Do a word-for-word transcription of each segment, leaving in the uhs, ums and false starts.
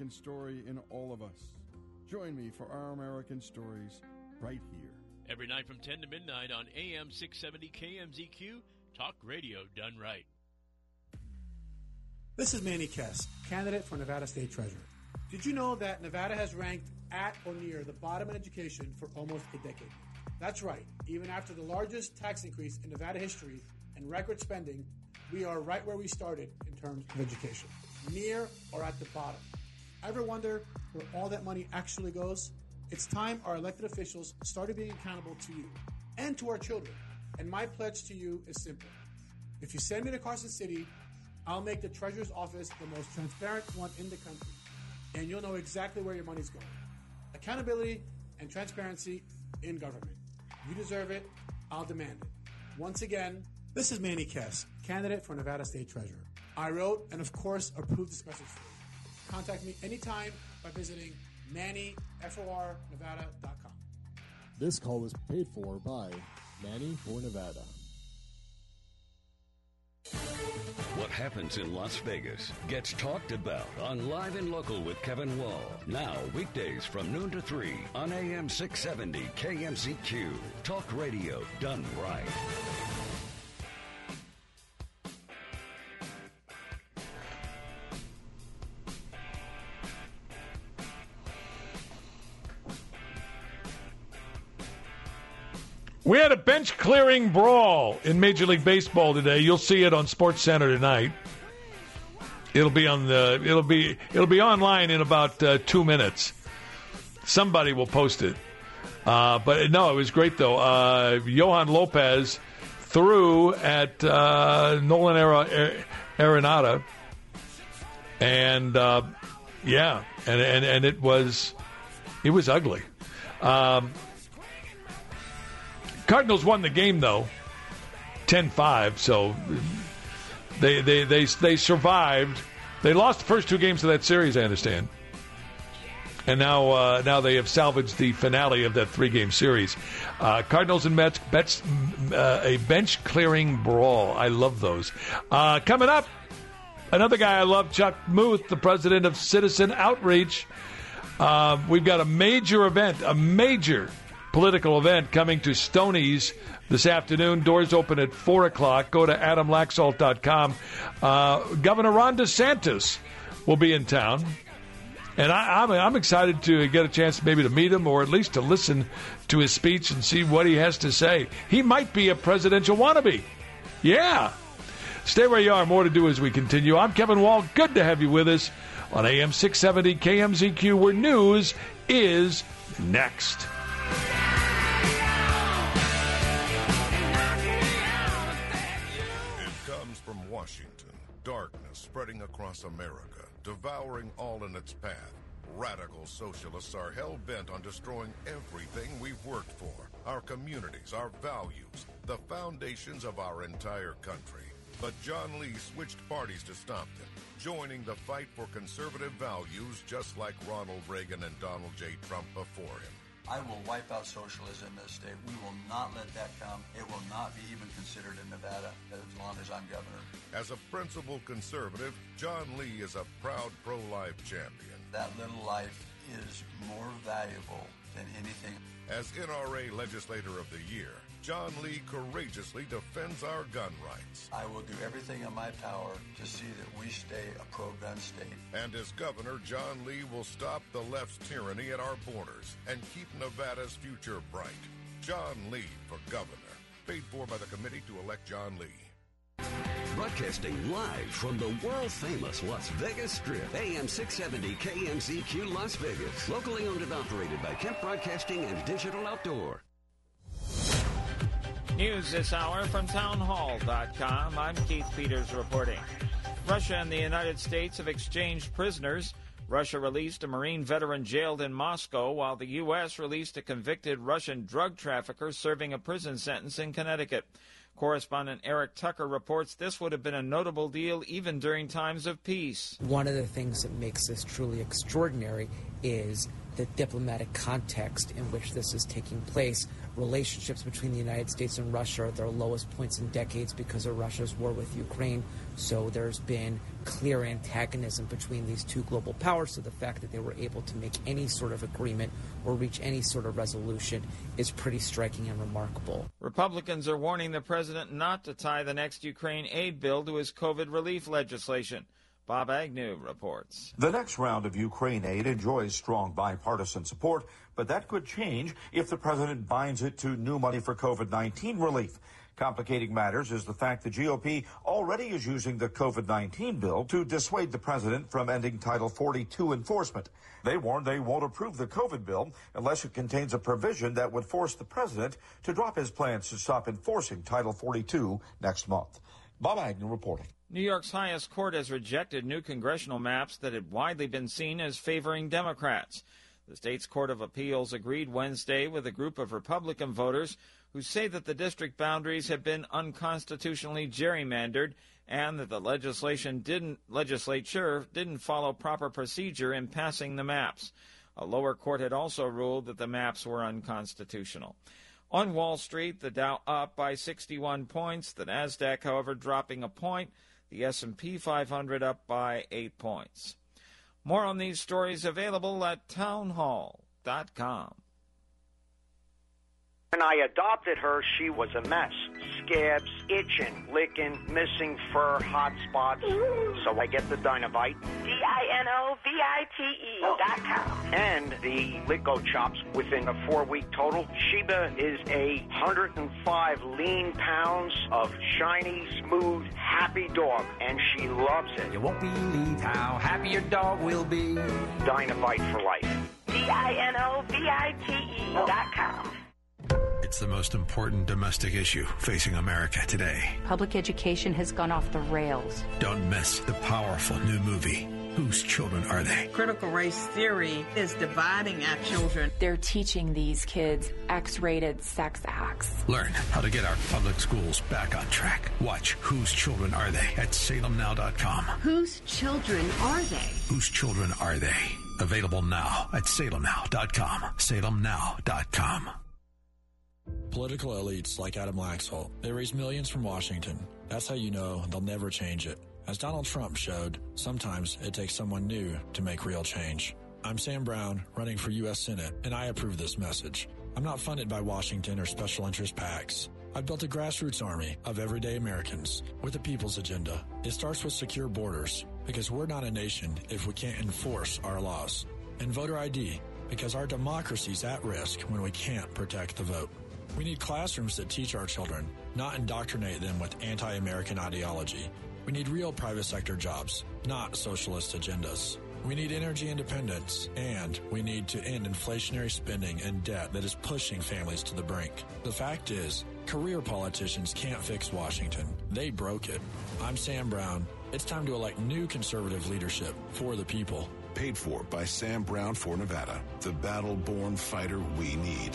American story in all of us. Join me for Our American Stories right here. Every night from ten to midnight on A M six seventy K M Z Q, talk radio done right. This is Manny Kess, candidate for Nevada State Treasurer. Did you know that Nevada has ranked at or near the bottom in education for almost a decade? That's right. Even after the largest tax increase in Nevada history and record spending, we are right where we started in terms of education, near or at the bottom. Ever wonder where all that money actually goes? It's time our elected officials started being accountable to you and to our children. And my pledge to you is simple. If you send me to Carson City, I'll make the Treasurer's Office the most transparent one in the country, and you'll know exactly where your money's going. Accountability and transparency in government. You deserve it. I'll demand it. Once again, this is Manny Kess, candidate for Nevada State Treasurer. I wrote and, of course, approved this message for you. Contact me anytime by visiting Manny F O R Nevada dot com. This call was paid for by Manny for Nevada. What happens in Las Vegas gets talked about on Live and Local with Kevin Wall. Now, weekdays from noon to three on A M six seventy K M Z Q. Talk radio done right. We had a bench-clearing brawl in Major League Baseball today. You'll see it on SportsCenter tonight. It'll be on the. It'll be. It'll be online in about uh, two minutes. Somebody will post it. Uh, but no, it was great though. Uh, Johan Lopez threw at uh, Nolan Arenado, and uh, yeah, and, and and it was it was ugly. Um, Cardinals won the game, though, ten five, so they they they they survived. They lost the first two games of that series, I understand. And now uh, now they have salvaged the finale of that three-game series. Uh, Cardinals and Mets, Mets uh, a bench-clearing brawl. I love those. Uh, coming up, another guy I love, Chuck Muth, the president of Citizen Outreach. Uh, we've got a major event, a major political event coming to Stoney's this afternoon. Doors open at four o'clock. Go to adam laxalt dot com. Uh, Governor Ron DeSantis will be in town. And I, I'm, I'm excited to get a chance maybe to meet him or at least to listen to his speech and see what he has to say. He might be a presidential wannabe. Yeah. Stay where you are. More to do as we continue. I'm Kevin Wall. Good to have you with us on A M six seventy K M Z Q, where news is next. Washington, darkness spreading across America, devouring all in its path. Radical socialists are hell-bent on destroying everything we've worked for. Our communities, our values, the foundations of our entire country. But John Lee switched parties to stop them, joining the fight for conservative values just like Ronald Reagan and Donald J. Trump before him. I will wipe out socialism in this state. We will not let that come. It will not be even considered in Nevada as long as I'm governor. As a principled conservative, John Lee is a proud pro-life champion. That little life is more valuable than anything. As N R A Legislator of the Year, John Lee courageously defends our gun rights. I will do everything in my power to see that we stay a pro-gun state. And as governor, John Lee will stop the left's tyranny at our borders and keep Nevada's future bright. John Lee for governor. Paid for by the committee to elect John Lee. Broadcasting live from the world-famous Las Vegas Strip, A M six seventy K M Z Q Las Vegas. Locally owned and operated by Kemp Broadcasting and Digital Outdoor. News this hour from town hall dot com. I'm Keith Peters reporting. Russia and the United States have exchanged prisoners. Russia released a Marine veteran jailed in Moscow, while the U S released a convicted Russian drug trafficker serving a prison sentence in Connecticut. Correspondent Eric Tucker reports this would have been a notable deal even during times of peace. One of the things that makes this truly extraordinary is the diplomatic context in which this is taking place. Relationships between the United States and Russia are at their lowest points in decades because of Russia's war with Ukraine. So there's been clear antagonism between these two global powers. So the fact that they were able to make any sort of agreement or reach any sort of resolution is pretty striking and remarkable. Republicans are warning the president not to tie the next Ukraine aid bill to his COVID relief legislation. Bob Agnew reports. The next round of Ukraine aid enjoys strong bipartisan support, but that could change if the president binds it to new money for COVID nineteen relief. Complicating matters is the fact the G O P already is using the COVID nineteen bill to dissuade the president from ending Title forty-two enforcement. They warn they won't approve the COVID bill unless it contains a provision that would force the president to drop his plans to stop enforcing Title forty-two next month. Bob Agnew reporting. New York's highest court has rejected new congressional maps that had widely been seen as favoring Democrats. The state's Court of Appeals agreed Wednesday with a group of Republican voters who say that the district boundaries have been unconstitutionally gerrymandered and that the legislation didn't, legislature didn't follow proper procedure in passing the maps. A lower court had also ruled that the maps were unconstitutional. On Wall Street, the Dow up by sixty-one points, the Nasdaq, however, dropping a point, the S and P five hundred up by eight points. More on these stories available at townhall dot com. When I adopted her, she was a mess. Scabs, itching, licking, missing fur, hot spots. So I get the Dinovite. D I N O V I T E dot com. And the Lico Chops. Within a four-week total, Sheba is a one hundred five lean pounds of shiny, smooth, happy dog. And she loves it. You won't believe how happy your dog will be. Dinovite for life. D I N O V I T E dot com. It's the most important domestic issue facing America today. Public education has gone off the rails. Don't miss the powerful new movie, Whose Children Are They? Critical race theory is dividing our children. They're teaching these kids X-rated sex acts. Learn how to get our public schools back on track. Watch Whose Children Are They at salem now dot com. Whose children are they? Whose Children Are They? Available now at salem now dot com. salem now dot com. Political elites like Adam Laxalt, they raise millions from Washington. That's how you know they'll never change it. As Donald Trump showed, sometimes it takes someone new to make real change. I'm Sam Brown, running for U S Senate, and I approve this message. I'm not funded by Washington or special interest PACs. I've built a grassroots army of everyday Americans with a people's agenda. It starts with secure borders, because we're not a nation if we can't enforce our laws. And voter I D, because our democracy's at risk when we can't protect the vote. We need classrooms that teach our children, not indoctrinate them with anti-American ideology. We need real private sector jobs, not socialist agendas. We need energy independence, and we need to end inflationary spending and debt that is pushing families to the brink. The fact is, career politicians can't fix Washington. They broke it. I'm Sam Brown. It's time to elect new conservative leadership for the people. Paid for by Sam Brown for Nevada, the battle-born fighter we need.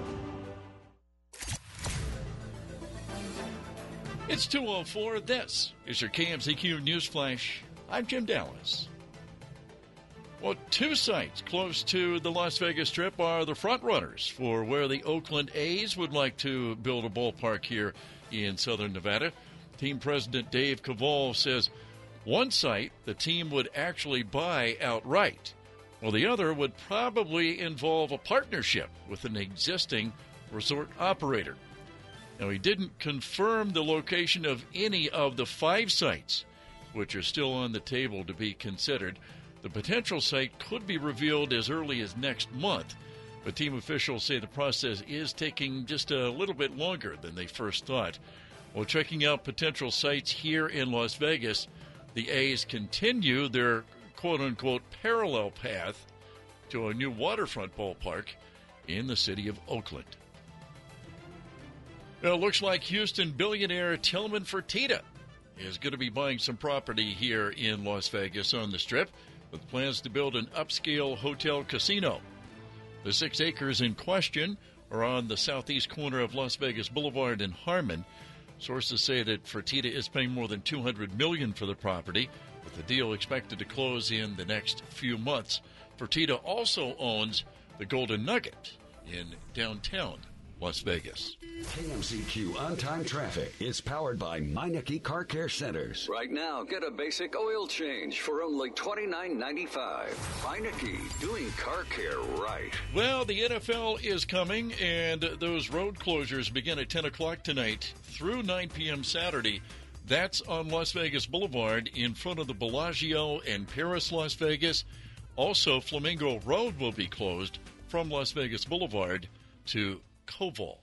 It's two oh four. This is your K M Z Q News Flash. I'm Jim Dallas. Well, two sites close to the Las Vegas Strip are the frontrunners for where the Oakland A's would like to build a ballpark here in southern Nevada. Team president Dave Kaval says one site the team would actually buy outright, while the other would probably involve a partnership with an existing resort operator. Now, he didn't confirm the location of any of the five sites, which are still on the table to be considered. The potential site could be revealed as early as next month, but team officials say the process is taking just a little bit longer than they first thought. While checking out potential sites here in Las Vegas, the A's continue their quote-unquote parallel path to a new waterfront ballpark in the city of Oakland. Well, it looks like Houston billionaire Tillman Fertitta is going to be buying some property here in Las Vegas on the Strip with plans to build an upscale hotel casino. The six acres in question are on the southeast corner of Las Vegas Boulevard in Harmon. Sources say that Fertitta is paying more than two hundred million dollars for the property, with the deal expected to close in the next few months. Fertitta also owns the Golden Nugget in downtown Las Vegas. K M Z Q On-Time Traffic is powered by Meineke Car Care Centers. Right now, get a basic oil change for only twenty-nine ninety-five. Meineke, doing car care right. Well, the N F L is coming, and those road closures begin at ten o'clock tonight through nine p.m. Saturday. That's on Las Vegas Boulevard in front of the Bellagio and Paris, Las Vegas. Also, Flamingo Road will be closed from Las Vegas Boulevard to Koval.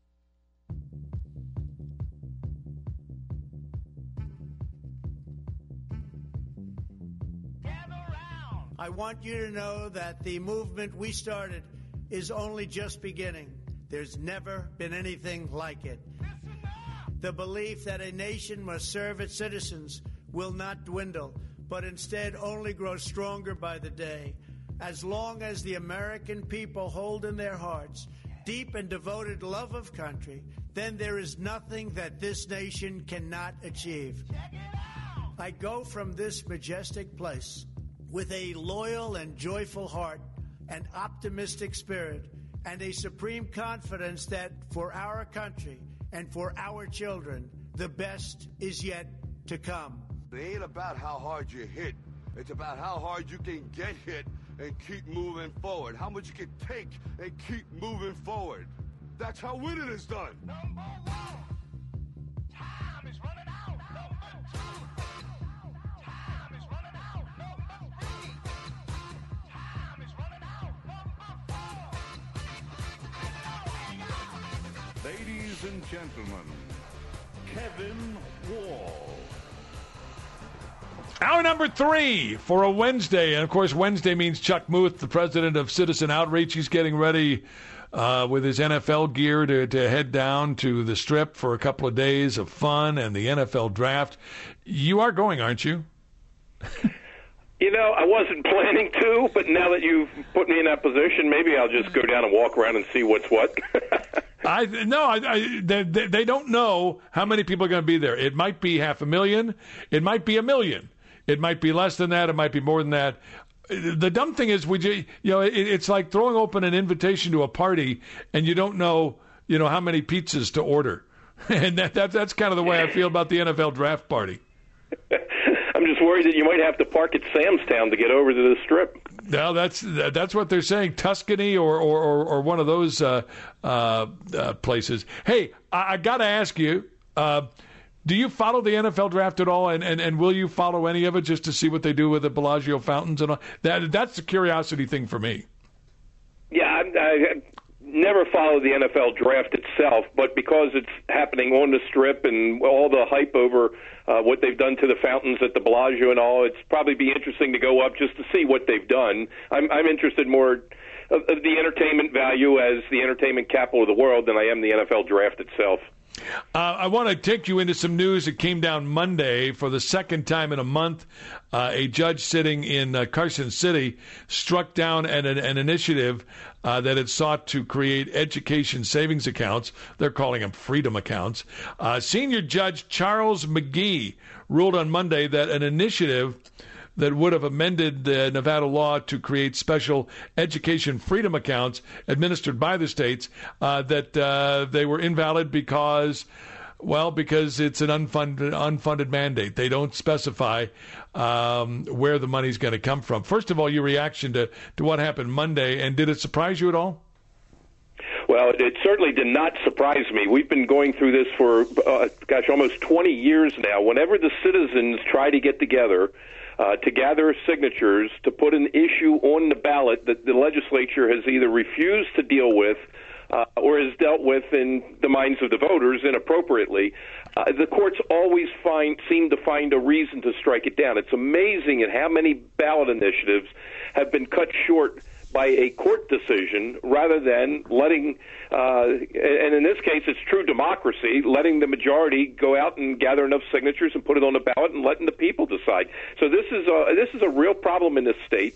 I want you to know that the movement we started is only just beginning. There's never been anything like it. The belief that a nation must serve its citizens will not dwindle, but instead only grow stronger by the day. As long as the American people hold in their hearts deep and devoted love of country, then there is nothing that this nation cannot achieve. I go from this majestic place with a loyal and joyful heart, an optimistic spirit, and a supreme confidence that for our country and for our children, the best is yet to come. It ain't about how hard you hit. It's about how hard you can get hit and keep moving forward. How much you can take and keep moving forward. That's how winning is done. Number one. Time is running out. Number two. Time is running out. Number three. Time is running out. Number four. Ladies and gentlemen, Kevin Wall. Hour number three for a Wednesday. And, of course, Wednesday means Chuck Muth, the president of Citizen Outreach. He's getting ready uh, with his N F L gear to, to head down to the Strip for a couple of days of fun and the N F L draft. You are going, aren't you? You know, I wasn't planning to, but now that you've put me in that position, maybe I'll just go down and walk around and see what's what. I no, I, I they, they don't know how many people are going to be there. It might be half a million. It might be a million. It might be less than that. It might be more than that. The dumb thing is, we just, you know, it, it's like throwing open an invitation to a party, and you don't know, you know, how many pizzas to order. And that, that that's kind of the way I feel about the N F L draft party. I'm just worried that you might have to park at Sam's Town to get over to the Strip. No, that's that's what they're saying, Tuscany or or, or, or one of those uh, uh, uh, places. Hey, I, I got to ask you, uh, do you follow the N F L draft at all, and, and, and will you follow any of it just to see what they do with the Bellagio fountains and all? That that's the curiosity thing for me. Yeah, I, I never followed the N F L draft itself, but because it's happening on the Strip and all the hype over uh, what they've done to the fountains at the Bellagio and all, it's probably be interesting to go up just to see what they've done. I'm, I'm interested more of, of the entertainment value as the entertainment capital of the world than I am the N F L draft itself. Uh, I want to take you into some news that came down Monday. For the second time in a month, uh, a judge sitting in uh, Carson City struck down an, an initiative uh, that had sought to create education savings accounts. They're calling them freedom accounts. Uh, Senior Judge Charles McGee ruled on Monday that an initiative that would have amended the Nevada law to create special education freedom accounts administered by the states, uh, that uh, they were invalid because, well, because it's an unfunded, unfunded mandate. They don't specify um, where the money's going to come from. First of all, your reaction to, to what happened Monday, and did it surprise you at all? Well, it certainly did not surprise me. We've been going through this for, uh, gosh, almost twenty years now. Whenever the citizens try to get together Uh, to gather signatures to put an issue on the ballot that the legislature has either refused to deal with uh, or has dealt with in the minds of the voters inappropriately, uh, the courts always find seem to find a reason to strike it down. It's amazing at how many ballot initiatives have been cut short by a court decision rather than letting, uh, and in this case it's true democracy, letting the majority go out and gather enough signatures and put it on the ballot and letting the people decide. So this is a, this is a real problem in this state.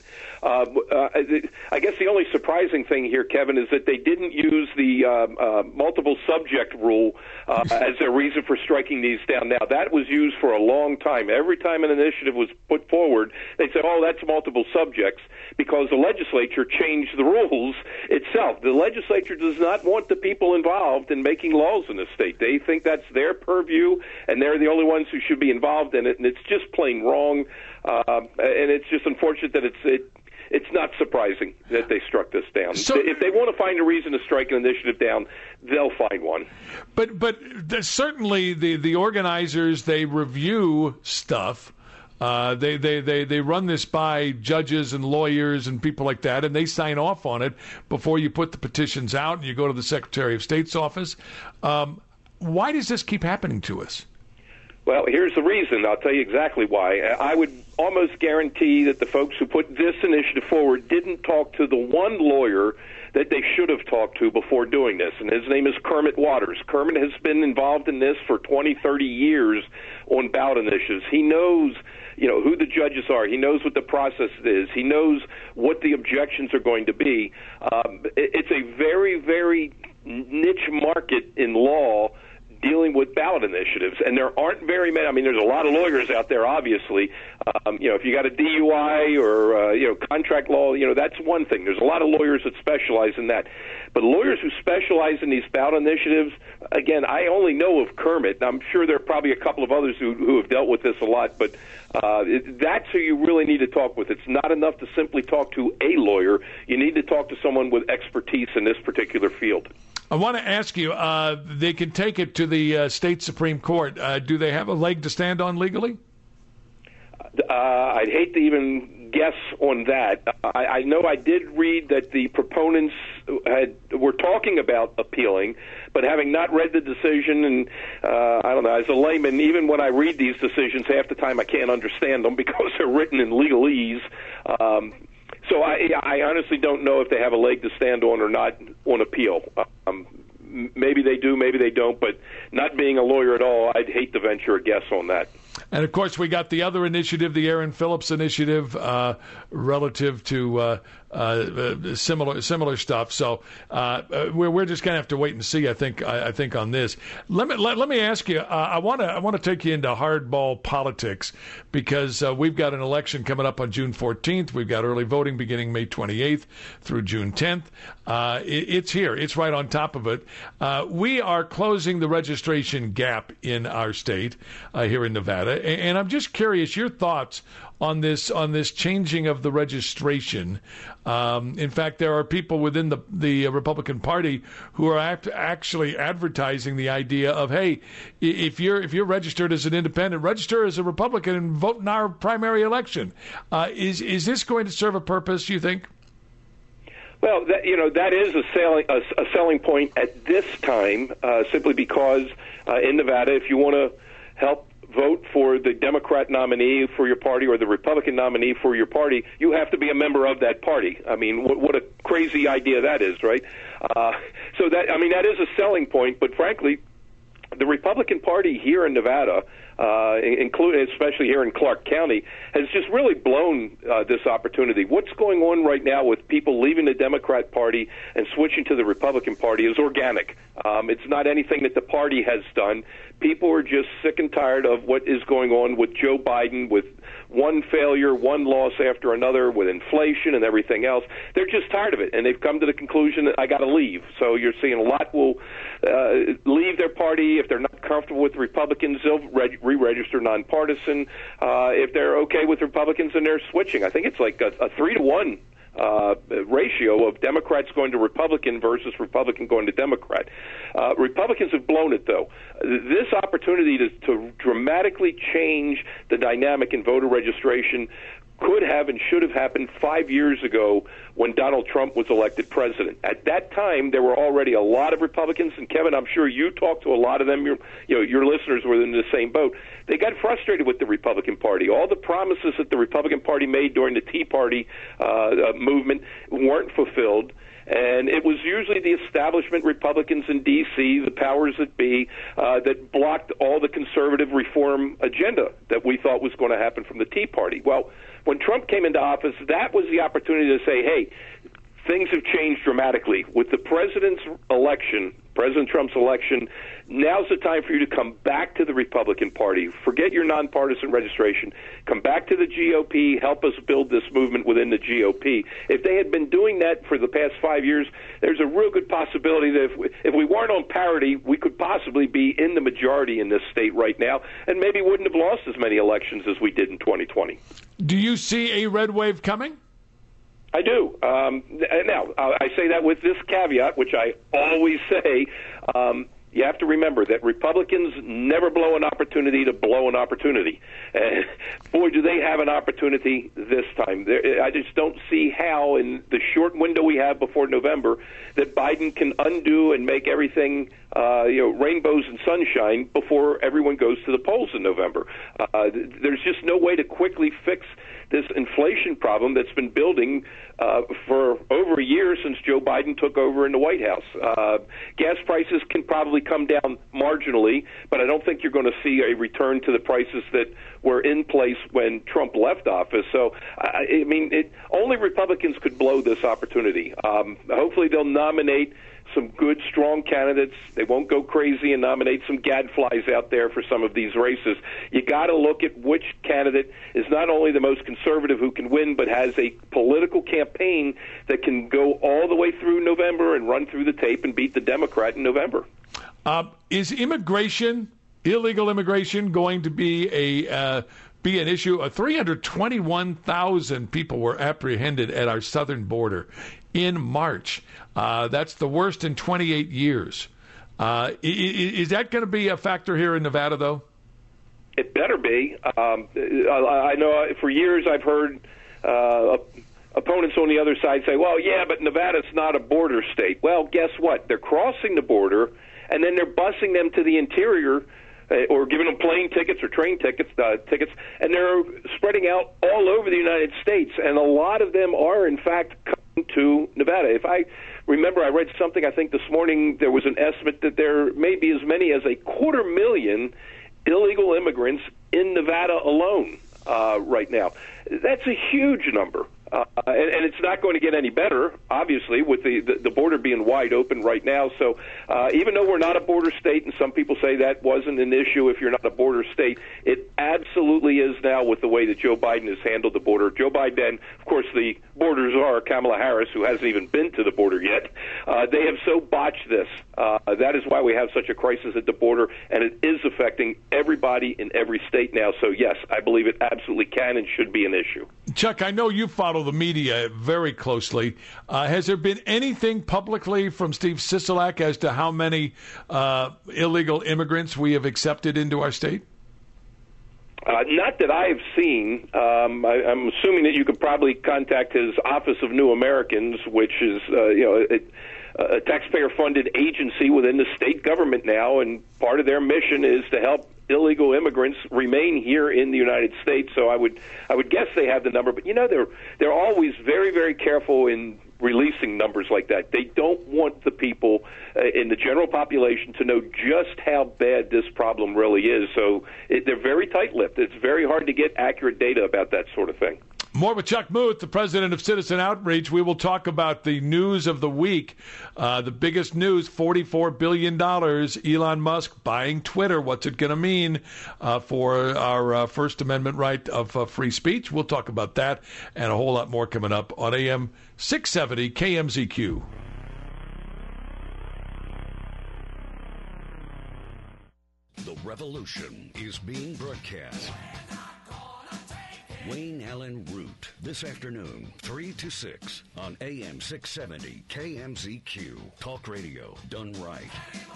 Uh, uh, I guess the only surprising thing here, Kevin, is that they didn't use the uh, uh, multiple subject rule uh, as their reason for striking these down. Now, that was used for a long time. Every time an initiative was put forward, they said, oh, that's multiple subjects, because the legislature changed the rules itself. The legislature does not want the people involved in making laws in the state. They think that's their purview, and they're the only ones who should be involved in it, and it's just plain wrong. Uh, and it's just unfortunate that it's it, it's not surprising that they struck this down. So, if they want to find a reason to strike an initiative down, they'll find one. But but certainly the, the organizers, they review stuff. Uh, they, they, they, they run this by judges and lawyers and people like that, and they sign off on it before you put the petitions out and you go to the Secretary of State's office. Um, why does this keep happening to us? Well, here's the reason. I'll tell you exactly why. I would almost guarantee that the folks who put this initiative forward didn't talk to the one lawyer that they should have talked to before doing this, and his name is Kermit Waters. Kermit has been involved in this for twenty, thirty years on ballot initiatives. He knows, you know, who the judges are. He knows what the process is. He knows what the objections are going to be. Um, it's a very, very niche market in law dealing with ballot initiatives, and there aren't very many. I mean, there's a lot of lawyers out there, obviously. Um, you know, if you got a D U I or, uh, you know, contract law, you know, that's one thing. There's a lot of lawyers that specialize in that. But lawyers who specialize in these ballot initiatives, again, I only know of Kermit. I'm sure there are probably a couple of others who, who have dealt with this a lot, but uh, it, that's who you really need to talk with. It's not enough to simply talk to a lawyer. You need to talk to someone with expertise in this particular field. I want to ask you, uh, they can take it to the uh, state Supreme Court. Uh, do they have a leg to stand on legally? Uh, I'd hate to even guess on that. I, I know I did read that the proponents had were talking about appealing, but having not read the decision, and uh, I don't know, as a layman, even when I read these decisions, half the time I can't understand them because they're written in legalese. Um, So I, I honestly don't know if they have a leg to stand on or not on appeal. Um, maybe they do, maybe they don't, but not being a lawyer at all, I'd hate to venture a guess on that. And, of course, we got the other initiative, the Aaron Phillips initiative, uh, relative to uh, uh, similar similar stuff. So uh, we're we're just gonna have to wait and see. I think I, I think on this. Let me let, let me ask you. Uh, I want to I want to take you into hardball politics because uh, we've got an election coming up on June fourteenth. We've got early voting beginning May twenty-eighth through June tenth. Uh, it, it's here. It's right on top of it. Uh, we are closing the registration gap in our state uh, here in Nevada, and, and I'm just curious your thoughts on this on this changing of the registration. Um, in fact, there are people within the the Republican Party who are act, actually advertising the idea of, hey, if you're if you're registered as an independent, register as a Republican and vote in our primary election. Uh, is is this going to serve a purpose, you think? Well, that, you know, that is a selling a, a selling point at this time, uh, simply because uh, in Nevada, if you want to help vote for the Democrat nominee for your party or the Republican nominee for your party, you have to be a member of that party. I mean, what, what a crazy idea that is, right? Uh, so that, I mean, that is a selling point, but frankly, the Republican Party here in Nevada, uh, including especially here in Clark County, has just really blown uh, this opportunity. What's going on right now with people leaving the Democrat Party and switching to the Republican Party is organic. Um, it's not anything that the party has done. People are just sick and tired of what is going on with Joe Biden, with one failure, one loss after another, with inflation and everything else. They're just tired of it, and they've come to the conclusion that I got to leave. So you're seeing a lot will uh, leave their party. If they're not comfortable with Republicans, they'll re- re-register nonpartisan. Uh, if they're okay with Republicans, then they're switching. I think it's like a, a three to one Uh, ratio of Democrats going to Republican versus Republican going to Democrat. Uh, Republicans have blown it, though. This opportunity to, to dramatically change the dynamic in voter registration could have and should have happened five years ago when Donald Trump was elected president. At that time, there were already a lot of Republicans, and Kevin, I'm sure you talked to a lot of them. Your, you know, your listeners were in the same boat. They got frustrated with the Republican Party. All the promises that the Republican Party made during the Tea Party uh, movement weren't fulfilled. And it was usually the establishment Republicans in D C, the powers that be, uh, that blocked all the conservative reform agenda that we thought was going to happen from the Tea Party. Well, when Trump came into office, that was the opportunity to say, hey, things have changed dramatically. With the president's election, President Trump's election, now's the time for you to come back to the Republican Party. Forget your nonpartisan registration. Come back to the G O P. Help us build this movement within the G O P. If they had been doing that for the past five years, there's a real good possibility that if we, if we weren't on parity, we could possibly be in the majority in this state right now and maybe wouldn't have lost as many elections as we did in twenty twenty. Do you see a red wave coming? I do. Um, now, I say that with this caveat, which I always say. Um, you have to remember that Republicans never blow an opportunity to blow an opportunity. And boy, do they have an opportunity this time. There, I just don't see how, in the short window we have before November, that Biden can undo and make everything, uh, you know, rainbows and sunshine before everyone goes to the polls in November. Uh, there's just no way to quickly fix this inflation problem that's been building uh, for over a year since Joe Biden took over in the White House. Uh, gas prices can probably come down marginally, but I don't think you're going to see a return to the prices that were in place when Trump left office. So, I, I mean, it, only Republicans could blow this opportunity. Um, hopefully they'll nominate some good, strong candidates. They won't go crazy and nominate some gadflies out there for some of these races. You got to look at which candidate is not only the most conservative who can win, but has a political campaign that can go all the way through November and run through the tape and beat the Democrat in November. Uh, is immigration, illegal immigration, going to be a uh, be an issue? Uh, three hundred twenty-one thousand people were apprehended at our southern border in March. Uh, that's the worst in twenty-eight years. Uh, is, is that going to be a factor here in Nevada, though? It better be. Um, I know for years I've heard uh, opponents on the other side say, well, yeah, but Nevada's not a border state. Well, guess what? They're crossing the border, and then they're busing them to the interior uh, or giving them plane tickets or train tickets, uh, tickets, and they're spreading out all over the United States, and a lot of them are, in fact, coming to Nevada. If I remember, I read something, I think this morning, there was an estimate that there may be as many as a quarter million illegal immigrants in Nevada alone uh, right now. That's a huge number. Uh, and, and it's not going to get any better, obviously, with the, the, the border being wide open right now. So uh, even though we're not a border state, and some people say that wasn't an issue if you're not a border state, it absolutely is now with the way that Joe Biden has handled the border. Joe Biden, of course, the border czar, Kamala Harris, who hasn't even been to the border yet, uh, they have so botched this. Uh, that is why we have such a crisis at the border, and it is affecting everybody in every state now. So, yes, I believe it absolutely can and should be an issue. Chuck, I know you follow the media very closely. Uh, has there been anything publicly from Steve Sisolak as to how many uh, illegal immigrants we have accepted into our state? Uh, not that I've seen. Um, I, I'm assuming that you could probably contact his Office of New Americans, which is, uh, you know, it, a taxpayer-funded agency within the state government now, and part of their mission is to help illegal immigrants remain here in the United States. So I would, I would guess they have the number. But you know, they're they're always very, very careful in releasing numbers like that. They don't want the people uh, in the general population to know just how bad this problem really is. So it, they're very tight-lipped. It's very hard to get accurate data about that sort of thing. More with Chuck Muth, the president of Citizen Outreach. We will talk about the news of the week. Uh, the biggest news, forty-four billion dollars, Elon Musk buying Twitter. What's it going to mean uh, for our uh, First Amendment right of uh, free speech? We'll talk about that and a whole lot more coming up on A M six seventy K M Z Q. The revolution is being broadcast. Wayne Allen Root, this afternoon, three to six, on A M six seventy K M Z Q. Talk radio done right.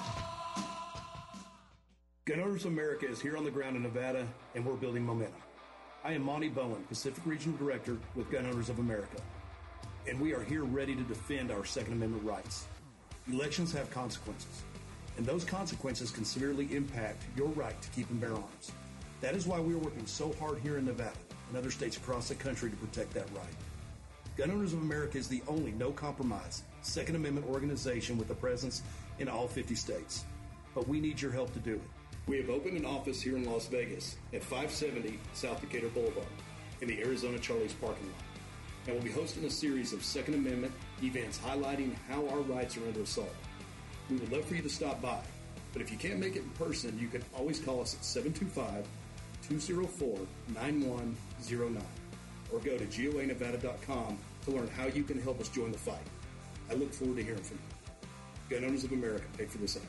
Gun Owners of America is here on the ground in Nevada, and we're building momentum. I am Monty Bowen, Pacific Regional Director with Gun Owners of America, and we are here ready to defend our Second Amendment rights. Elections have consequences, and those consequences can severely impact your right to keep and bear arms. That is why we are working so hard here in Nevada and other states across the country to protect that right. Gun Owners of America is the only no-compromise Second Amendment organization with a presence in all fifty states. But we need your help to do it. We have opened an office here in Las Vegas at five seventy South Decatur Boulevard. in the Arizona Charlie's parking lot. And we'll be hosting a series of Second Amendment events highlighting how our rights are under assault. We would love for you to stop by, but if you can't make it in person, you can always call us at seven two five, two oh four, nine one oh nine or go to G O A Nevada dot com to learn how you can help us join the fight. I look forward to hearing from you. Gun Owners of America, paid for this out.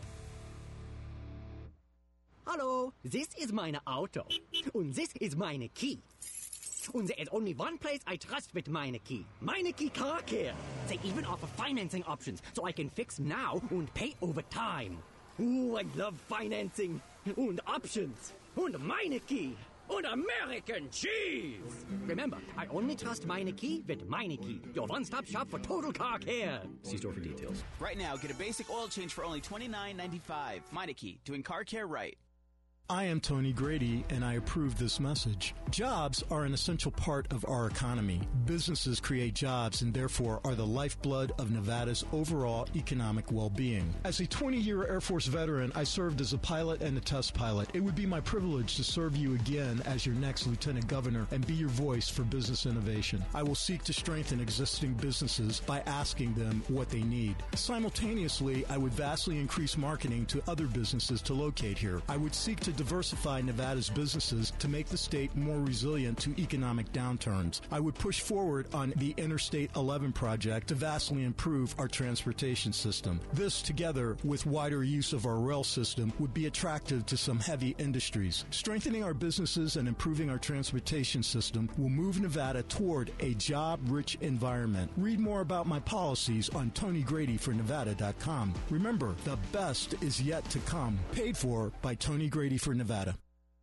Hello, this is meine Auto. And this is meine key. And there is only one place I trust with meine key. Meine key Car Care. They even offer financing options, so I can fix now and pay over time. Ooh, I love financing. And options. And meine key. And American cheese. Remember, I only trust meine key with meine key. Your one-stop shop for total car care. See store for details. Right now, get a basic oil change for only twenty-nine ninety-five. Meineke, doing car care right. I am Tony Grady, and I approve this message. Jobs are an essential part of our economy. Businesses create jobs and therefore are the lifeblood of Nevada's overall economic well-being. As a twenty-year Air Force veteran, I served as a pilot and a test pilot. It would be my privilege to serve you again as your next Lieutenant Governor and be your voice for business innovation. I will seek to strengthen existing businesses by asking them what they need. Simultaneously, I would vastly increase marketing to other businesses to locate here. I would seek to diversify Nevada's businesses to make the state more resilient to economic downturns. I would push forward on the Interstate eleven project to vastly improve our transportation system. This, together with wider use of our rail system, would be attractive to some heavy industries. Strengthening our businesses and improving our transportation system will move Nevada toward a job-rich environment. Read more about my policies on Tony Grady for Nevada dot com. Remember, the best is yet to come. Paid for by Tony Grady for Nevada.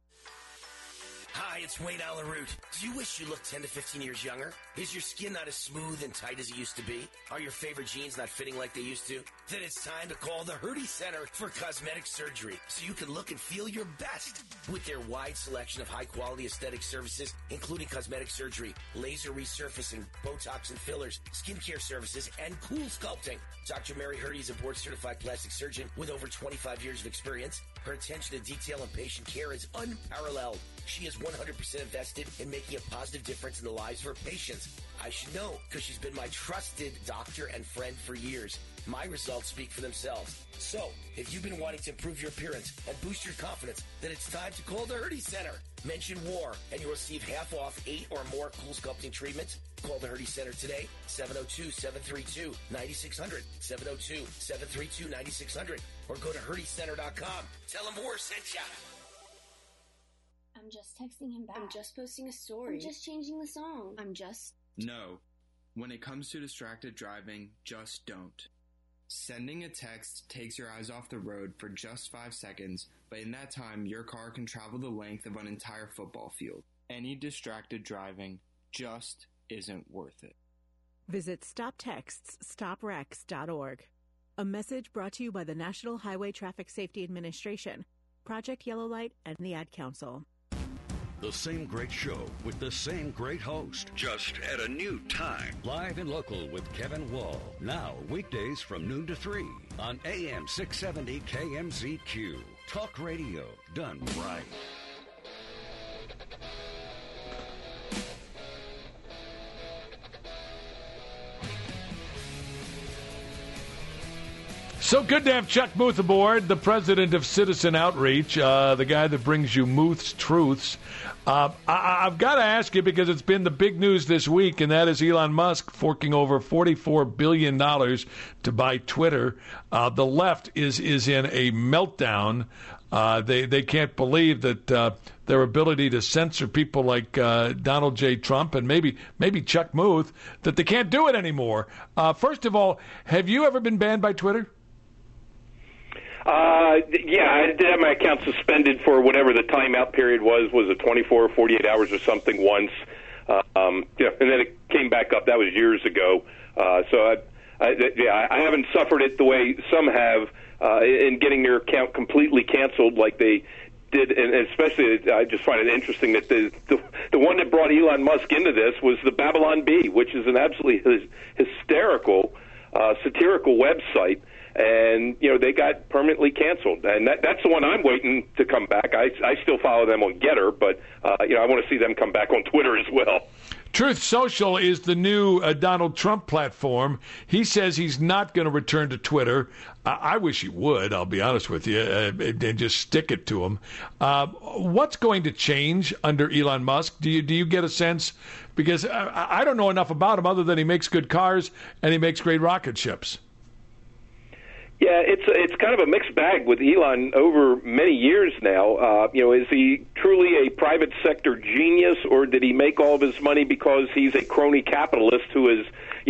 Hi, it's Wayne Allen Root. Do you wish you looked ten to fifteen years younger? Is your skin not as smooth and tight as it used to be? Are your favorite jeans not fitting like they used to? Then it's time to call the Hurdy Center for Cosmetic Surgery so you can look and feel your best. With their wide selection of high-quality aesthetic services, including cosmetic surgery, laser resurfacing, Botox and fillers, skincare services, and cool sculpting. Doctor Mary Hurdy is a board-certified plastic surgeon with over twenty-five years of experience. Her attention to detail and patient care is unparalleled. She is one hundred percent invested in making a positive difference in the lives of her patients. I should know, because she's been my trusted doctor and friend for years. My results speak for themselves. So, if you've been wanting to improve your appearance and boost your confidence, then it's time to call the Hurdy Center. Mention WAR, and you'll receive half off eight or more cool sculpting treatments. Call the Hurdy Center today, seven oh two, seven three two, nine six zero zero, seven oh two, seven three two, nine six zero zero, or go to Hurdy Center dot com. Tell them WAR sent ya. I'm just texting him back. I'm just posting a story. I'm just changing the song. I'm just... No. When it comes to distracted driving, just don't. Sending a text takes your eyes off the road for just five seconds, but in that time, your car can travel the length of an entire football field. Any distracted driving just isn't worth it. Visit stop texts stop wrecks dot org. A message brought to you by the National Highway Traffic Safety Administration, Project Yellow Light, and the Ad Council. The same great show with the same great host, just at a new time. Live and local with Kevin Wall. Now, weekdays from noon to three on A M six seventy K M Z Q. Talk radio done right. So good to have Chuck Muth aboard, the president of Citizen Outreach, uh, the guy that brings you Muth's Truths. Uh, I, I've got to ask you, because it's been the big news this week, and that is Elon Musk forking over forty-four billion dollars to buy Twitter. Uh, the left is is in a meltdown. Uh, they, they can't believe that uh, their ability to censor people like uh, Donald J. Trump and maybe maybe Chuck Muth, that they can't do it anymore. Uh, first of all, have you ever been banned by Twitter? Uh, yeah, I did have my account suspended for whatever the timeout period was. Was it twenty-four or forty-eight hours or something once? Uh, um, yeah, and then it came back up. That was years ago. Uh, so, I, I, yeah, I haven't suffered it the way some have uh, in getting their account completely canceled, like they did. And especially, I just find it interesting that the, the the one that brought Elon Musk into this was the Babylon Bee, which is an absolutely hysterical uh, satirical website. And, you know, they got permanently canceled. And that, that's the one I'm waiting to come back. I, I still follow them on Getter, but, uh, you know, I want to see them come back on Twitter as well. Truth Social is the new uh, Donald Trump platform. He says he's not going to return to Twitter. I, I wish he would, I'll be honest with you, uh, and just stick it to him. Uh, what's going to change under Elon Musk? Do you, do you get a sense? Because I, I don't know enough about him other than he makes good cars and he makes great rocket ships. Yeah, it's it's kind of a mixed bag with Elon over many years now. Uh, you know, is he truly a private sector genius, or did he make all of his money because he's a crony capitalist who is